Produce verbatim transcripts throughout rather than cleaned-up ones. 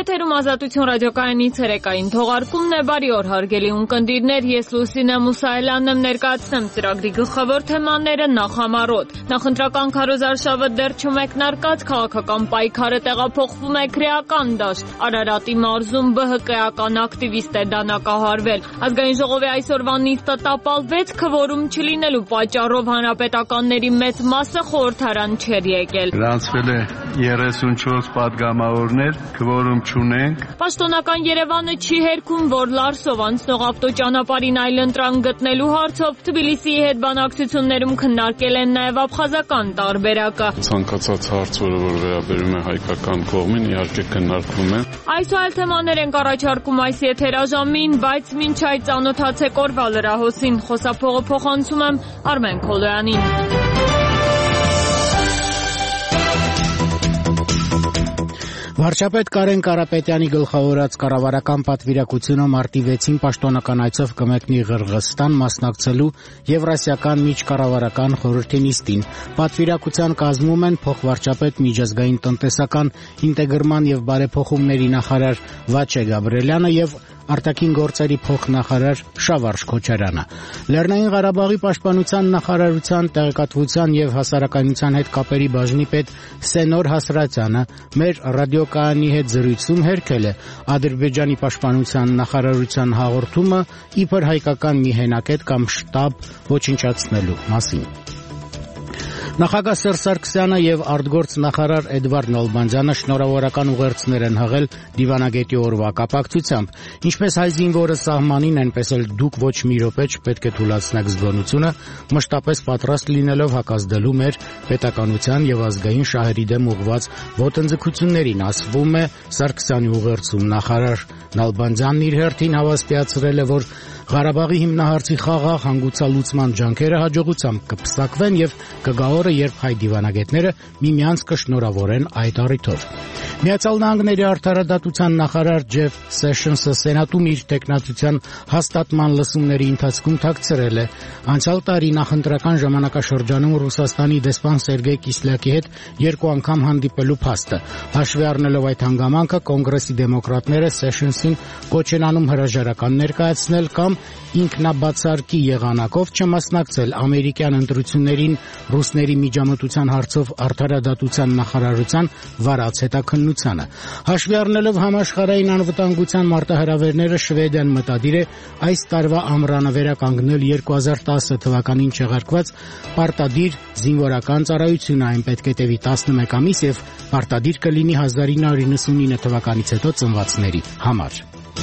Եթերում Ազատություն ռադիոկայանի ցերեկային թողարկումն է։ Բարի օր հարգելի ունկնդիրներ, ես Լուսինե Մուսայելյանն եմ, ներկայացնեմ ծրագրի գլխավոր թեմաները նախամարոտ։ Նախընտրական քարոզարշավը դեռ չմեկնարկած, քաղաքական պայքարը տեղափոխվում է քրեական դաշտ։ Արարատի մարզում ԲՀԿ-ական ակտիվիստ է դանակահարվել։ Ազգային ժողովի այսօրվա նիստը տապալվեց, քվորում չլինելու պատճառով հանրապետականների մեծ մասը խորհրդարան չէր եկել։ Գրանցվել է երեսունչորս պատգամավորներ, քվորում չունենք։ Պաշտոնական Երևանը չի հերքում, որ Լարսով անցնող ավտոճանապարհին այլընտրանք գտնելու հարցով Թբիլիսիի հետ բանակցություններում քննարկել են նաև աբխազական տարբերակը։ Ցանկացած հարց, որը որ վերաբերում է հայկական կողմին, իհարկե քննարկվում է։ Այս ու այլ թեմաներ ենք առաջարկում այս եթերաժամին, բայց մինչ այդ ծանոթացեք օրվա լրահոսին։ Խոսափողը փոխանցում եմ Արմեն Քոլոյանին։ Վարչապետ Կարեն Կարապետյանի գլխավորած կառավարական պատվիրակությունը մարտի վեցին պաշտոնական այցով կմեկնի Ղրղըզստան մասնակցելու Եվրասիական միջկառավարական խորհրդի նիստին։ Պատվիրակության կազմում են փոխվարչապետ միջազգային տնտեսական ինտեգրման եւ բարեփոխումների նախարար Վաչե Գաբրելյանը եւ արտաքին գործերի փոխնախարար Շավարժ Քոչարյանը։ Լեռնային Ղարաբաղի պաշտպանության նախարարության տեղեկատվության եւ հասարակայնության հետ կապերի բաժնի պետ Սենոր Հասրատյանը մեր ռադիոկայանի հետ զրույցում հերքել է Ադրբեջանի պաշտպանության նախարարության հաղորդումը իբր հայկական մի հենակետ կամ շտաբ ոչնչացնելու մասին։ Նախագահ Սերժ Սարգսյանը եւ արտգործ նախարար Էդվարդ Նալբանդյանը շնորհավորական ուղերձներ են հղել դիվանագետի օրվա կապակցությամբ։ Ինչպես հայ զինվորը սահմանին, այնպես էլ դուք ոչ մի րոպե չպետք է թուլացնեք զգոնությունը, մշտապես պատրաստ լինելով հակազդելու մեր պետականության եւ ազգային շահերի դեմ ուղղված ոտնձգություններին, ասվում է Սարգսյանի ուղերձում։ Նախարար Նալբանդյանն իր հերթին հավաստիացրել է, որ Ղարաբաղի հիմնահարցի խաղաղ հանգուցալուծման ջանքերը հաջողությամբ կփսակվեն եւ կգա օրը, երբ հայ դիվանագետները միմյանց կշնորհավորեն այդ առիթով։ Միացյալ Նահանգների արդարադատության նախարար Ջեֆ Սեշնսը Սենատում իր տեխնատության հաստատման լսումների ընթացքում թաքցրել է անցյալ տարի նախընտրական ժամանակաշրջանում Ռուսաստանի դեսպան Սերգեյ Կիսլյակի հետ երկու անգամ հանդիպելու փաստը։ Հաշվի առնելով այդ հանգամանքը, Կոնգրեսի դեմոկրատները Սեշնսին կոչ են անում հրաժարական ներկայացնել կամ ինքնաբացարկի եղանակով չմասնակցել ամերիկյան ընտրություններին ռուսների միջամտության հարցով արդարադատության նախարարության վարած հետաքննությանը։ Հաշվի առնելով համաշխարհային անվտանգության մարտահրավերները, Շվեդիան մտադիր է այս տարվա ամռանը վերականգնել երկու հազար տասը թվականին չեղարկված պարտադիր զինվորական ծառայությունը, այն պետք է տևի տասնմեկ ամիս եւ պարտադիր կլինի հազար ինը հարյուր նվաթ թվականից հետո ծնվածների համար։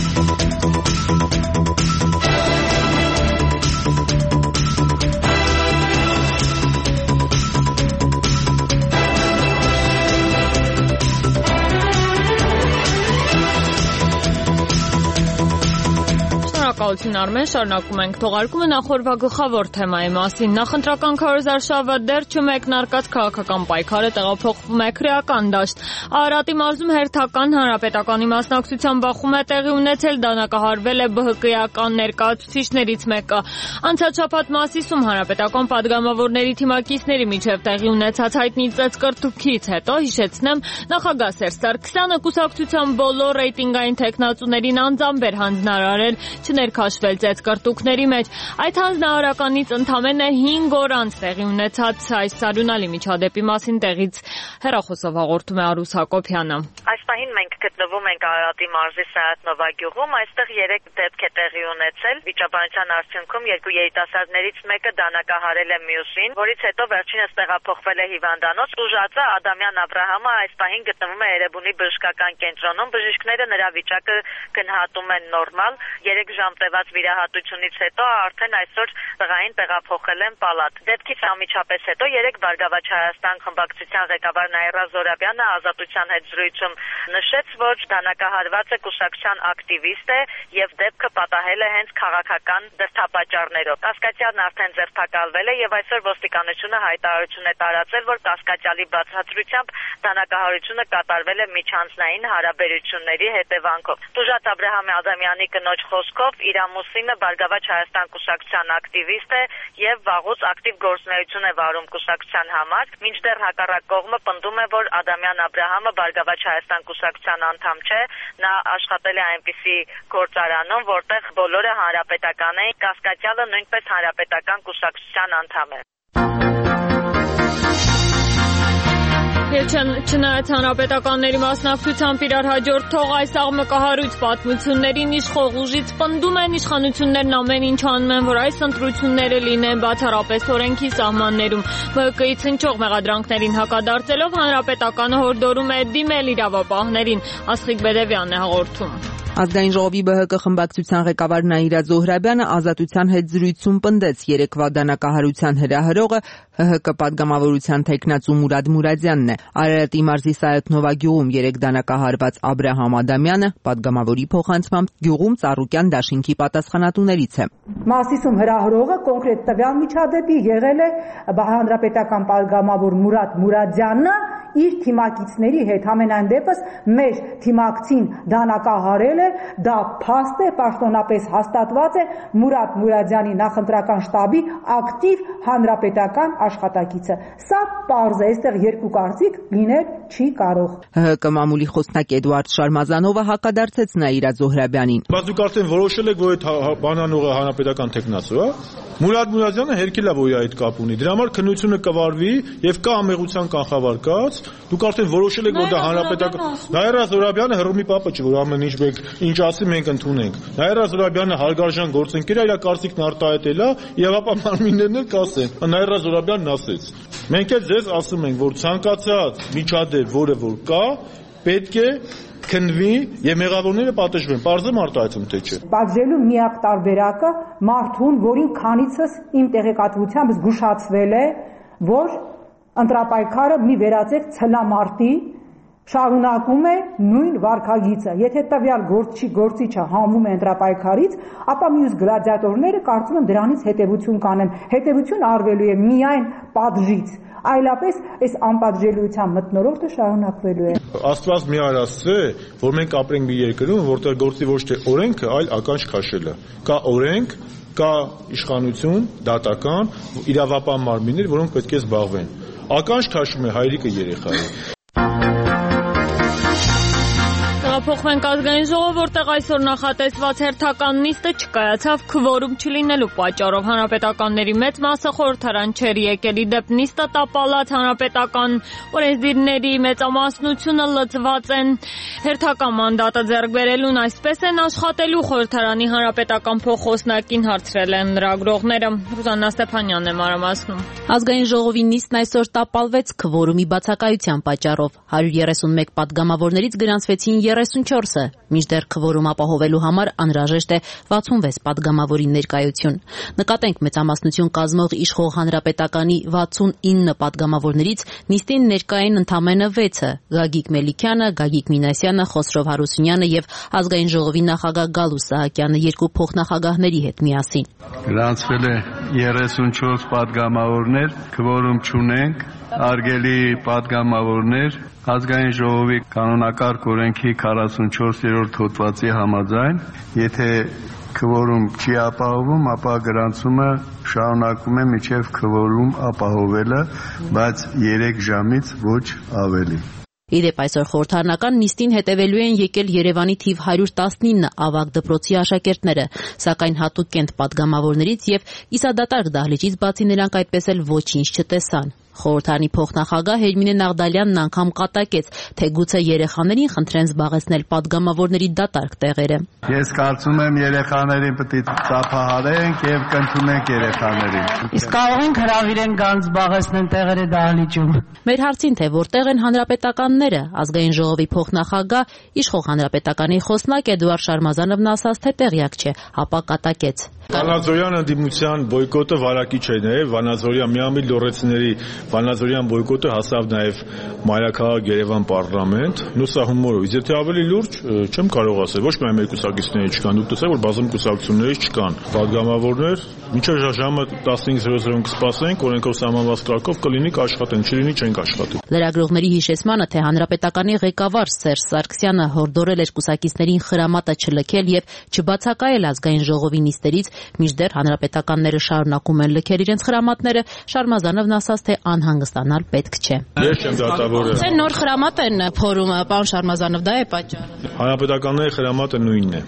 Շնորհակալություն Արմեն, շարունակում ենք թողարկումը նախորդ գլխավոր թեմայի մասին։ Նախընտրական քարոզարշավը դեռ չմեկնարկած, քաղաքական պայքարը տեղափոխվում է քրեական դաշտ։ Արարատի մարզում հերթական հանրապետականի մասնակցության բախում է տեղի ունեցել, դանակահարվել է ԲՀԿ-ական ներկայացուցիչներից մեկը։ Անցած շաբաթ Մասիսում հանրապետական պատգամավորների թիմակիցների միջև տեղի ունեցած հայտնի ծեծկռտուքից հետո, հիշեցնեմ, նախագահ Սերժ Սարգսյանը կուսակցության բոլոր ռեյտինգային թեկնածուներին անձամբ էր հանձնարարել չներքաշվել ծեծկռտուքների մեջ։ Այդ հանձնարարականից ընդամենը հինգ օր անց տեղի ունեցած այս սարյունալի միջադեպի մասին տեղից հեռախոսով հաղորդում է Արուս Հակոբյանը։ Այս պահին մենք գտնվում ենք Արարատի մարզի Սայաթնովա գյուղում, այստեղ երեք դեպք է տեղի ունեցել։ Վիճաբանության արդյունքում երկու երիտասարդներից մեկը դանակահարել է մյուսին, որից հետո վերջինս տեղափոխվել է հիվանդանոց։ Ուժածը Ադամյան Աբրահամը այս պահին գտնվում է Էրեբունի բժշկական կենտրոնում։ Բժիշկները նրա վիճակը գնահատում են նորմալ։ Երեք ժամ տևած վիրահատությունից հետո արդեն այսօր տղային տեղափոխել են պալատ։ Դեպքից անմիջապես հետո երեք Բարգավաճ Հայաստան խմբակցության ղեկավար Նաիրա Զորաբյանը Ազատության հետ զրույցում նշեց, որ դանակահարվածը կուսակցության ակտիվիստ է եւ դեպքը պատահել է հենց քաղաքական դրդապատճառներով։ Կասկածյալն արդեն ձերբակալվել է եւ այսօր ոստիկանությունը հայտարարություն է տարածել, որ կասկածյալի բացատրությամբ դանակահարությունը կատարվել է միջանձնային հարաբերությունների հետևանքով։ Տուժած Աբրահամի Ադամյանի կնոջ խոսքով իր ամուսինը Բարգավաճ Հայաստան կուսակցության ակտիվիստ է եւ վաղուց ակտիվ գործունեություն է վարում կուսակցության համար, մինչդեռ հակառակ կողմը պնդում է, որ Ադամյան Աբրահամը Բարգավաճ Հայաստան կուսակցության անդամ չէ, նա աշխատել է այնպիսի գործարանում, որտեղ բոլորը հանրապետական են, Կասկադյալը նույնպես հանրապետական կուսակցության անդամ է։ Եվ չնայած հանրապետականների մասնակցությամբ իրար հաջորդող այս աղմկահարույց պատմություններին իշխող ուժից պնդում են իշխանություններն ամեն ինչ անում են, որ այս ընտրությունները լինեն բացառապես օրենքի սահմաններում։ Բ Հ Կ-ից հնչող մեղադրանքներին հակադարձելով հանրապետականը հորդորում է դիմել իրավապահներին։ Աստղիկ Բեդևյանն է հաղորդում։ Ազգային ժողովի Բ Հ Կ խմբակցության ղեկավար Նաիրա Զոհրաբյանը Ազատության հետ զրույցում պնդեց երեկվա դանակահարության հրահրողը Հ Հ Կ պատգամավորության թեկնածու Մուրադ Մուրադյանն է։ Արարատի մարզի Սայաթնովա գյուղում երեք դանակահարված Աբրահամ Ադամյանը պատգամավորի փոխանցմամբ գյուղում Ծառուկյան դաշինքի պատասխանատուներից է։ Մասիսում հրահրողը կոնկրետ տվյալ միջադեպի եղել է հանրապետական պատգամավոր Մուրադ Մուրադյանը իր թիմակիցների հետ, համենայն դեպս մեր թիմակցին դանակահարել է, դա փաստ է, պաշտոնապես հաստատված է Մուրադ Մուրադյանի նախընտրական շտաբի ակտիվ հանրապետական աշխատակիցը։ Սա պարզ է, այստեղ երկու կարծիք լինել չի կարող։ Հ Հ Կ մամուլի խոսնակ Էդուարդ Շարմազանովը հակադարձեց Նաիրա Զոհրաբյանին։ Բայց դուք արդեն որոշել եք, որ այդ բանանողը հանրապետական թեկնածու է։ Մուրադ Մուրադյանը հերքել է, որ այդ կապ ունի։ Դրա համար քննությունը կվարվի եւ կա ամեղության կանխավարկած։ Դուք արդեն որոշել եք, որ դա հանրապետական։ Նաիրա Զոհրաբյանը հռոմի պապը չի, որ ամեն ինչ մեկ ինչ ասի մենք ընդունենք։ Նաիրա Զոհրաբյանը հարգարժան գործընկեր է, իր կարծիքն արտահայտել է եւ ապա մարմիններն էլ կասեն։ Նաիրա Զոհրաբյանն ասեց։ Մենք էլ ձեզ ասում ենք, որ ցանկացած միջադեպ, որը որ կա, պետք է քննվի եւ մեղավորները պատժվեն։ Պարզը արտահայտում թե չէ։ Պատժելու միակ տարբերակը մարդուն, որին քանիցս իմ տեղեկատվությամբ զգուշացվել է, որ ընտրապայքարը մի վերածեք ցլամարտի շարունակում է նույն վարքագիծը։ Եթե տվյալ գործի գործիչը հանվում է ընտրապայքարից, ապա մյուս գլադիատորները կարծում եմ դրանից հետևություն կանեն։ Հետևություն արվելու է միայն պատժից, այլապես այս անպատժելիության մթնոլորտը շարունակվելու է։ Աստված մի արասցե, որ մենք ապրենք մի երկրում, որտեղ գործի ոչ թե օրենքը, այլ ականջ քաշելը։ Կա օրենք, կա իշխանություն, դատական, իրավապահ մարմիններ, որոնք պետք է զբաղվեն։ Ականջ քաշում է հայրիկը երեխայի։ Փոխվենք ազգային ժողով, որտեղ այսօր նախատեսված հերթական նիստը չկայացավ քվորում չլինելու պատճառով։ Հանրապետականների մեծ մասը խորհրդարան չէր եկել։ Ի դեպ նիստը տապալած, հանրապետական օրենսդիրների մեծամասնությունը լծված են հերթական մանդատը ձեռք բերելուն, այսպես են աշխատելու խորհրդարանի հանրապետական փոխոսնակին հարցրել են լրագրողները։ Ռուզաննա Ստեփանյանն է մանրամասնում։ Ազգային ժողովի նիստն այսօր տապալվեց քվորումի բացակայության պատճառով։ հարյուր երեսունմեկ պատգամավորներից գրանցվեցին երեսունչորսը, մինչդեռ քվորում ապահովելու համար անհրաժեշտ է վաթսունվեց պատգամավորի ներկայություն։ Նկատենք մեծամասնություն կազմող իշխող հանրապետականի վաթսունինը պատգամավորներից նիստին ներկային ընդամենը վեցը՝ Գագիկ Մելիքյանը, Գագիկ Մինասյանը, Խոսրով Հարությունյանը եւ ազգային ժողովի նախագահ Գալուս Սահակյանը երկու փոխնախագահների հետ միասին։ Գրանցվել է երեսունչորս պատգամավորներ, քվորում չունենք, արգելի պատգամավորներ, ազգային ժողովի կանոնակարգ օրենքի քառասունչորսերորդ հոդվածի համաձայն, եթե քվորում չի ապահովում, ապա գրանցումը շարունակում է մինչև քվորում ապահովելը, բայց երեք ժամից ոչ ավելի։ Իդեպ այսօր խորհրդարանական նիստին հետևելու են եկել Երևանի թիվ հարյուր տասնինը ավագ դպրոցի աշակերտները, սակայն հատուկ կենտ պատգամավորներից եւ իսադատարկ դահլիճից բացի նրանք այդպես էլ ոչինչ չտեսան։ Խորհրդարանի փոխնախագահ Հերմինե Նաղդալյանն անգամ կատակեց, թե գուցե երեխաներին խնդրեն զբաղեցնել պատգամավորների դատարկ տեղերը։ Ես կարծում եմ երեխաներին պետք է ծափահարենք եւ կընդունենք երեխաներին։ Իսկ կարող ենք հրավիրեն գան զբաղեցնեն տեղերը դահլիճում։ Մեր հարցին, թե որտեղ են հանրապետականները, ազգային ժողովի փոխնախագահ իշխող հանրապետականի խոսնակ Էդուարդ Շարմազանովն ասաց, թե տեղյակ չէ, ապա կատակեց։ Վանաձորյան ընդդիմության բոյկոտը վարակիչ է նաև, Վանաձորյան միամիտ լոռեցիների Վանաձորյան բոյկոտը հասավ նաև մայրաքաղաք Երևան պարլամենտ, նույնիսկ հումորով։ Իսկ եթե ավելի լուրջ, չեմ կարող ասել, ոչ միայն մեր կուսակիցների չկան, դուք տեսեք, որ բազում կուսակցությունների չկան։ Պատգամավորներ, մինչև ժամը տասնհինգ զրո զրոն կսպասենք, օրենքով սահմանված կարգով կլինի կաշխատեն, չլինի չենք աշխատի։ Լրագրողների հիշեցմանը, թե հանրապետականի ղեկավար Սերժ Սարգսյանը հորդորել էր կուսակիցներին խրամատը չլքել եւ չբացակայել ազգային ժողովի նիստերից, Մինչդեռ հանրապետականները շարունակում են լքել իրենց խրամատները, Շարմազանովն ասաց, թե անհանգստանալ պետք չէ։ Ես չեմ դատավորը։ Թե նոր խրամատ են փորում, պարոն Շարմազանով, դա է պատճառը։ Հանրապետականների խրամատը նույնն է։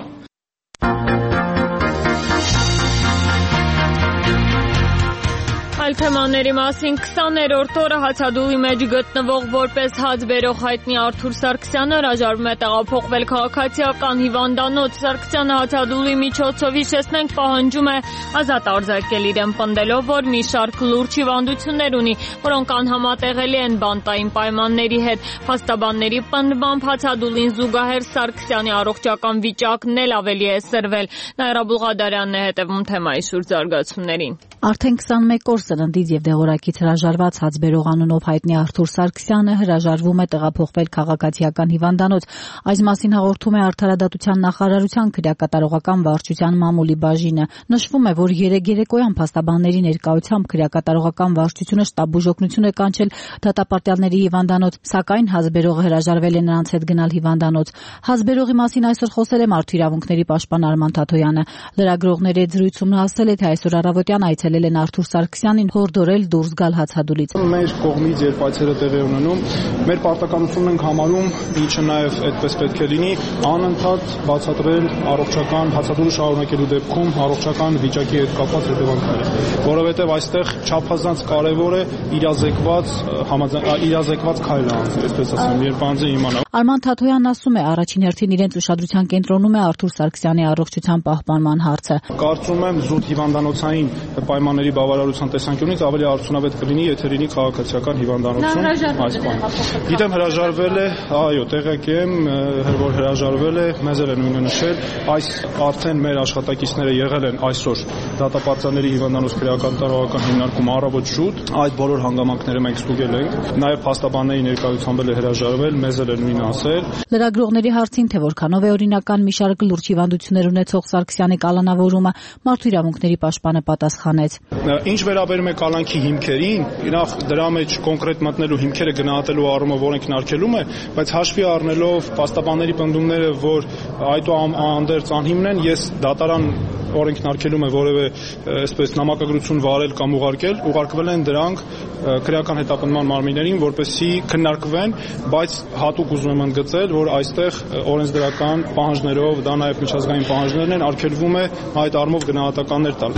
Այլ թեմաների մասին քսաներորդ օրը հացադուլի մեջ գտնվող որպես հաց բերող հայտնի Արթուր Սարգսյանը հրաժարվում է տեղափոխվել քաղաքացիական հիվանդանոց։ Սարգսյանը հացադուլի միջոցով հիշեցնենք պահանջում է ազատ արձակել իրեն, պնդելով, որ մի շարք լուրջ հիվանդություններ ունի, որոնք անհամատեղելի են բանտային պայմանների հետ։ Փաստաբանների պնդմամբ հացադուլին զուգահեռ Սարգսյանի առողջական վիճակն էլ ավելի է սրվել։ Նաիրա Բուլղադարյանն է հետևում թեմայի շուրջ զարգացումներին։ Արդեն քսանմեկ օր սննդից եւ դեղորայքից հրաժարված հացբերող անունով հայտնի Արթուր Սարգսյանը հրաժարվում է տեղափոխվել քաղաքացիական հիվանդանոց։ Այս մասին հաղորդում է Արդարադատության նախարարության քրեակատարողական վարչության մամուլի բաժինը։ Նշվում է, որ երեկ երեկոյան փաստաբանների ներկայությամբ քրեակատարողական վարչությունը շտաբ բուժօգնություն է կանչել դատապարտյալների հիվանդանոց, սակայն հացբերողը հրաժարվել է նրանց հետ գնալ հիվանդանոց։ Հացբերողի մասին այսօր խոսել է Մարդու իրավունքների պաշտպան Արման Թաթոյանը։ Լրագրողների հետ զրույցում նա ասել է, թե այսօր առավոտյան այցելել են Արթուր Սարգսյանին հորդորել դուրս գալ հացադուլից։ Մեր կողմից երբ այցերը տեղի ունենում, մեր պարտականությունն ենք համարում, ինչը նաև այդպես պետք է լինի, անընդհատ բացատրել առողջական հացադուլը շարունակելու դեպքում առողջական վիճակի հետ կապված հետևանքները, որովհետև այստեղ չափազանց կարևոր է իրազեկված իրազեկված քայլը անցնել, այսպես ասեմ, երբ անձը իմանա։ Արման Թաթոյանն ասում է, առաջին հերթին իրենց ուշադրության կենտրոնում է Արթուր Սարգսյանի առողջության պահպանման հարցը։ Կարծում եմ զուտ հիվանդանոցային պայմանների բավարարության տեսանկյունից ավելի արդյունավետ կլինի, եթե լինի քաղաքացիական հիվանդանոցում այս բանը։ Գիտեմ հրաժարվել է, այո, տեղյակ եմ, որ հրաժարվել է, մեզ էլ է նույնը նշել, այս արդեն մեր աշխատակիցները եղել են այսօր դատապարտյալների հիվանդանոց քրեակատարողական հիմնարկում առավոտ շուտ, այդ բոլոր հանգամանքները մենք ստուգել ենք, նաև փաստաբանների ներկայությամբ էլ է հրաժարվել, մեզ էլ է նույնը ասել։ Լրագրողների հարցին, թե որքանով է օրինական մի շարք լուրջ հիվանդություններ ունեցող Սարգսյանի կալանավորումը, Մարդու իրավունքների պաշտպանը պատասխանեց։ Ինչ վերաբերում է կալանքի հիմքերին, նախ դրա մեջ կոնկրետ մտնելու հիմքերը գնահատելու առումով օրենքնարկելում է, բայց հաշվի առնելով փաստաբանների պնդումները, որ այդուհանդերձ անհիմն են, ես դատարան օրենքնարկելում է որևէ այսպես նամակագրություն վարել կամ ուղարկել, ուղարկվել են դրանք քրեական հետապնդման մարմիններին, որպեսզի քննարկվեն, բայց հատուկ ուզում եմ ընդգծել, որ այստեղ օրենսդրական պահանջներով, դա նաև միջազգային պահանջներն են, արգելվում է այդ առումով գնահատականներ տալ։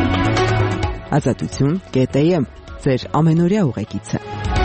Ազատություն կետ եմ ձեր ամենօրյա ուղեկիցը։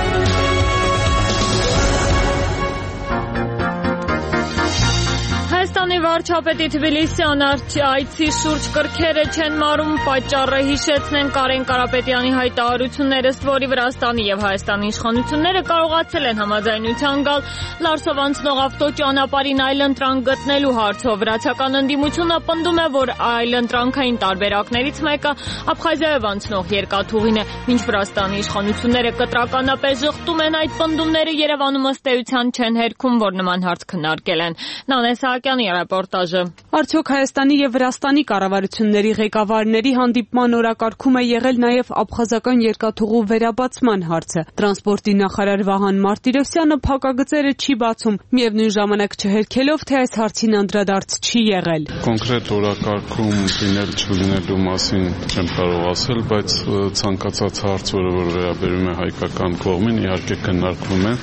Հայաստանի վարչապետի Թբիլիսյան այցի շուրջ կրքերը չեն մարում, պատճառը հիշեցնեն Կարեն Կարապետյանի հայտարարությունները, ըստ որի Վրաստանի եւ Հայաստանի իշխանությունները կարողացել են համաձայնության գալ Լարսով անցնող ավտոճանապարհին այլընտրանք գտնելու հարցով։ Վրացական ընդդիմությունը պնդում է, որ այլընտրանքային տարբերակներից մեկը Աբխազիայով անցնող երկաթուղին է, մինչ Վրաստանի իշխանությունները կտրականապես ժխտում են այդ պնդումները, Երևանում ըստ էության չեն հերքում, որ նման հարց քննարկել են։ Նանե Սահակյանի ռեպորտաժը։ Արդյոք Հայաստանի եւ Վրաստանի կառավարությունների ղեկավարների հանդիպման օրակարգում է եղել նաեւ աբխազական երկաթուղու վերաբացման հարցը։ Տրանսպորտի նախարար Վահան Մարտիրոսյանը փակագծերը չի բացում, միևնույն ժամանակ չհերքելով, թե այս հարցին անդրադարձ չի եղել։ Կոնկրետ օրակարգում լինել չլինելու մասին չեմ կարող ասել, բայց ցանկացած հարց, որը որ վերաբերում է հայկական կողմին, իհարկե քննարկվում է։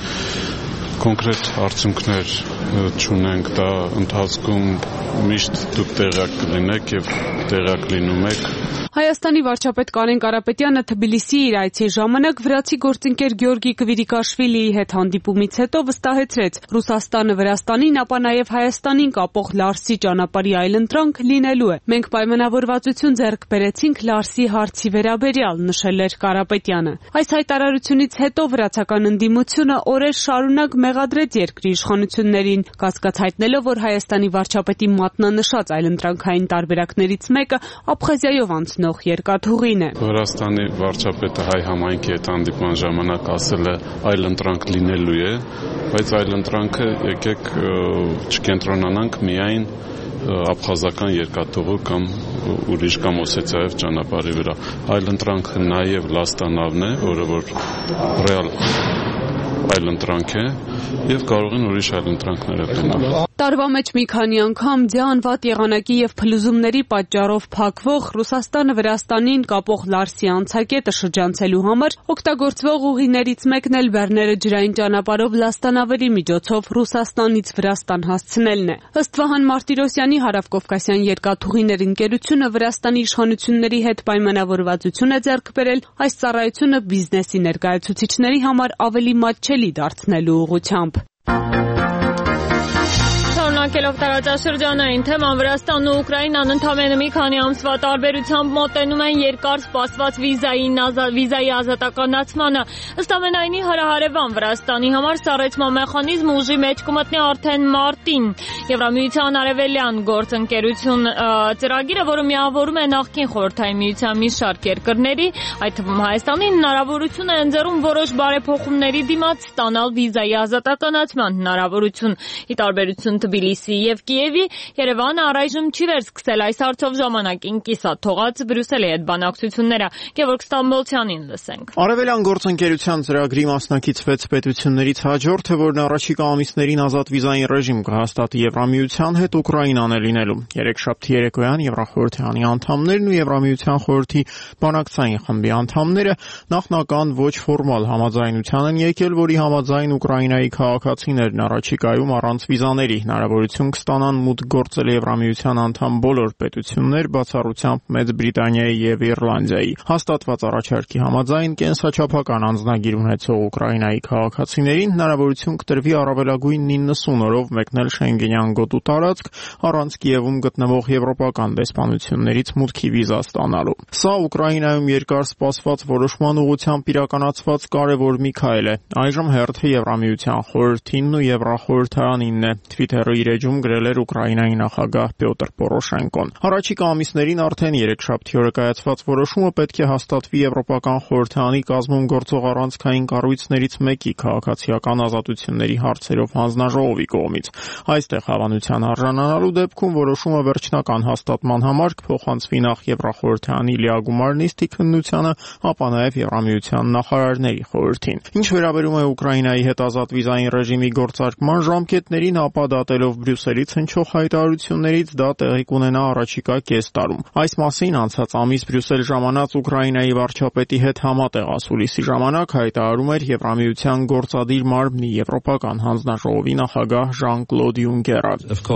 Կոնկրետ արդյունքներ չունենք, դա ընթացքում միշտ դուք տեղյակ կլինեք եւ տեղյակ լինում եք։ Հայաստանի վարչապետ Կարեն Կարապետյանը Թբիլիսի իր այցի ժամանակ վրացի գործընկեր Գյորգի Կվիրիկաշվիլիի հետ հանդիպումից հետո վստահեցրեց Ռուսաստանը Վրաստանին, ապա նաև Հայաստանին կապող Լարսի ճանապարհի այլընտրանք լինելու է։ Մենք պայմանավորվածություն ձեռք բերեցինք Լարսի հարցի վերաբերյալ, նշել էր Կարապետյանը։ Այս հայտարարությունից հետո վրացական ընդդիմությունը օրեր շարունակ մեղադրեց երկրի իշխանություններին, կասկած հայտնելով, որ Հայաստանի վարչապետի մատնանշած այլընտրանքային տարբերակներից մեկը Աբխազիայով անցնող երկաթուղին է։ Վրաստանի վարչապետը հայ համայնքի հետ հանդիպման ժամանակ ասել է այլընտրանք լինելու է, բայց այլընտրանքը եկեք չկենտրոնանանք միայն աբխազական երկաթուղու կամ ուրիշ կամ Օսեթիայով ճանապարհի վրա։ Այլընտրանքը նաև Լաստանավն է, որը որ ռեալ այլընտրանք է եւ կարող են ուրիշ այլընտրանքներ գտնալ։ Տարվա մեջ մի քանի անգամ ձյան, վատ եղանակի եւ փլուզումների պատճառով փակվող Ռուսաստանը Վրաստանին կապող Լարսի անցակետը շրջանցելու համար օգտագործվող ուղիներից մեկն էլ Բեռները ջրային ճանապարհով լաստանավերի միջոցով Ռուսաստանից Վրաստան հասցնելն է։ Ըստ Վահան Մարտիրոսյանի Հարավկովկասյան երկաթուղիներ ընկերությունը Վրաստանի իշխանությունների հետ պայմանավորվածություն է ձեռք բերել այս ծառայությունը բիզնեսի ներկայացուցիչների համար ավելի մատչելի դարձնելու ուղղությամբ։ Շարունակելով տարածաշրջանային թեման, Վրաստանն ու Ուկրաինան ընդամենը մի քանի ամսվա տարբերությամբ մոտենում են երկար սպասված վիզայի ազատականացմանը։ Ըստ ամենայնի հարահարևան Վրաստանի համար սառեցման մեխանիզմը ուժի մեջ կմտնի արդեն մարտին։ Եվրամիության արևելյան գործընկերություն ծրագիրը, որը միավորում է նախկին Խորհրդային Միության մի շարք երկրների, այդ թվում Հայաստանին, հնարավորություն է ընձեռում որոշ բարեփոխումների դիմաց ստանալ վիզայի ազատականացման հնարավորություն։ Ի տարբերություն Թբիլիսի եւ Կիևի, Երևանը առայժմ չի վերսկսել այս հարցով ժամանակին կիսատ թողած Բրյուսելի հետ բանակցությունները։ Գևորգ Ստամբոլցյանին լսենք։ Արևելյան գործընկերության ծրագրի մասնակից վեց պետություններից հաջորդը, որն առաջիկա ամիսներին ազատ վիզային ռեժիմ կհաստատի Եվրամիության հետ, Ուկրաինան է լինելու։ Երեքշաբթի երեկոյան Եվրախորհրդի անդամներն ու Եվրամիության խորհրդի բանակցային խմբի անդամները նախնական ոչ ֆորմալ համաձայնության են եկել, որի համաձայն Ուկրաինայի քաղաքացիներն առաջիկայում առանց վիզաների հնարավորություն կստանան մուտք գործել Եվրամիության անդամ բոլոր պետություններ, բացառությամբ Մեծ Բրիտանիայի եւ Իռլանդիայի։ Հաստատված առաջարկի համաձայն կենսաչափական անձնագիր ունեցող Ուկրաինայի քաղաքացիներին հնարավորություն կտրվի առավելագույն իննսուն օրով մեկնել Շենգենյան գոտու տարածք առանց Կիևում գտնվող եվրոպական դեսպանություններից մուտքի վիզա ստանալու։ Սա Ուկրաինայում երկար սպասված որոշման ուղղությամբ իրականացված կարևոր մի քայլ է։ Այժմ հերթը Եվրամիության խորհրդինն ու Եվրախորհրդարանինն է, Twitter-ը իր էջում գրել էր Ուկրաինայի նախագահ Պյոտր Պորոշենկոն։ Առաջիկա ամիսներին արդեն երեքշաբթի օրը կայացված որոշումը պետք է հաստատվի Եվրոպական խորհրդարանի կազմում գործող առանցքային կառույցներից մեկի քաղաքացիական ազատությունների հարցերով հանձնաժողովի կողմից։ Այստեղ հավանության արժանանալու դեպքում որոշումը վերջնական հաստատման համար կփոխանցվի նախ Եվրախորհրդարանի լիագումար նիստի քննությանը, ապա նաև Եվրամիության նախարարների խորհրդին։ Ինչ վերաբերում է Ուկրաինայի հետ ազատ վիզային ռեժիմի գործարկման ժամկետներին, ապա դատելով Բրյուսելից հնչող հայտարարություններից դա տեղի կունենա առաջիկա կես տարում։ Այս մասին անցած ամիս Բրյուսել ժամանած Ուկրաինայի վարչապետի հետ համատեղ ասուլիսի ժամանակ հայտարարում էր Եվրամիության գործադիր մարմնի Եվրոպական հանձնաժողովի նախագահ Ժան-Կլոդ Յունկերը։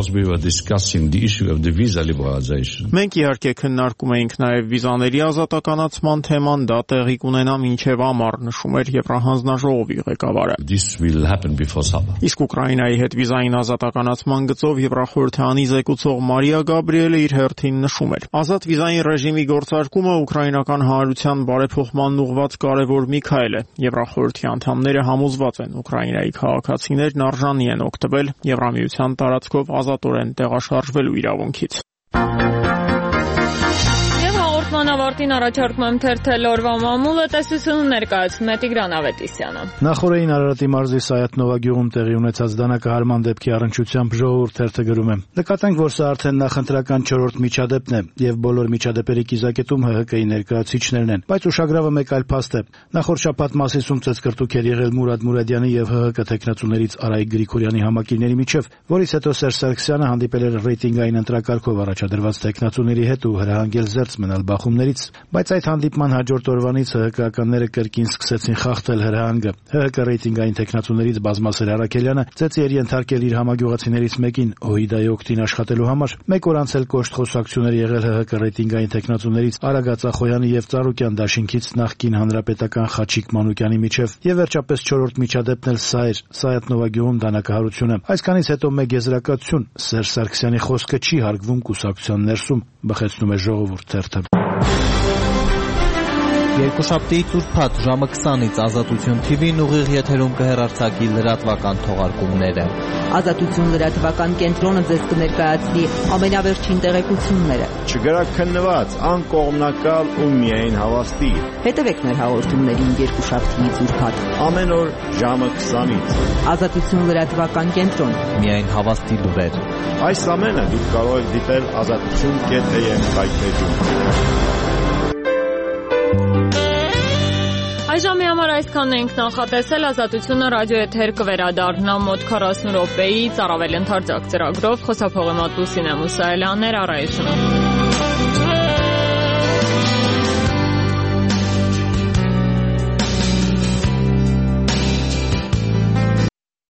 Մենք իհարկե քննարկում էինք նաև վիզաների ազատականացման թեման, դա տեղի կունենա մինչև ամառ, նշում էր Եվրահանձնաժողովի ղեկավարը։ Իսկ Ուկրաինայի հետ վիզային ազատականացման գծով Եվրախորհրդարանի զեկուցող Մարիա Գաբրիելը իր հերթին նշում էր. ազատ վիզային ռեժիմի գործարկումը ուկրաինական հանրության բարեփոխմանն ուղղված կարևոր մի քայլ է։ Եվրախորհրդի անդամները համոզված են Ուկրաինայի քաղաքացիներն արժանի են օգտվել Եվրամիության տարածքով ազատորեն տեղաշարժվելու իրավունքից։ Ավարտին առաջարկում եմ թերթել օրվա մամուլը, տեսությունը ներկայացնում է Տիգրան Ավետիսյանը։ Նախորդին Արարատի մարզի Սայաթնովա գյուղում տեղի ունեցած դանակահարման դեպքի առնչությամբ ժողովուրդ թերթը գրում է. Նկատենք, որ սա արդեն նախընտրական չորրորդ միջադեպն է եւ բոլոր միջադեպերի կիզակետում ՀՀԿ-ի ներկայացուցիչներն են, բայց ուշագրավը մեկ այլ փաստ է։ Նախորդ շաբաթ Մասիսում ծեծկրտուք էր եղել Մուրադ Մուրադյանի եւ ՀՀԿ տեխնացուներից Արայիկ Գրիգորյանի համակիրների միջև, որից հետո Սերժ Սարգսյանը հանդիպել էր ռեյտինգային ընտրակարգով առաջադրված տեխնացուների հետ ու հրահանգել զերծ մնալ բախումներից, բայց այդ հանդիպման հաջորդ օրվանից ՀՀԿ-ականները կրկին սկսեցին խախտել հրահանգը։ ՀՀԿ ռեյտինգային տեխնացուներից Բազմասեր Արաքելյանը ծեծի էր ենթարկել իր համագյուղացիներից մեկին Օհիդայի օգտին աշխատելու համար։ Մեկ օր անց էլ կոշտ խոսակցություններ եղել ՀՀԿ ռեյտինգային տեխնացուներից Արագած Ախոյանի եւ Ծառուկյան դաշինքից նախկին հանրապետական Խաչիկ Մանուկյանի միջև, եւ վերջապես չորրորդ միջադեպն էլ սա էր՝ Սայաթնովա գյուղում դանակահարությունը։ Այսքանից հետո մեկ եզրակացություն՝ Սերժ Սարգսյանի խոսքը չի հարգվում կուսակցության ներսում, բխեցնում է ժողովուրդ թերթը։ Երկուշաբթիից ուրբաթ ժամը քսանից Ազատություն թիվին ուղիղ եթերում կհեռարձակի լրատվական թողարկումները։ Ազատություն լրատվական կենտրոնը ձեզ կներկայացնի ամենավերջին տեղեկությունները։ Չգրակ քննված, անկողմնակալ ու միայն հավաստի։ Հետևեք մեր հաղորդումներին երկուշաբթիից ուրբաթ ամեն օր ժամը քսանից։ Ազատություն լրատվական կենտրոն։ Միայն հավաստի լուրեր։ Այս ամենը դուք կարող եք դիտել ազատություն կետ am կայքէջում։ Այս ժամի համար այսքանն ենք նախատեսել, Ազատությունը ռադիոեթեր կվերադառնա մոտ քառասուն րոպեից առավել ընդարձակ ծրագրով, խոսափողի մոտ Լուսինե Մուսայելյաններ, առայժմ։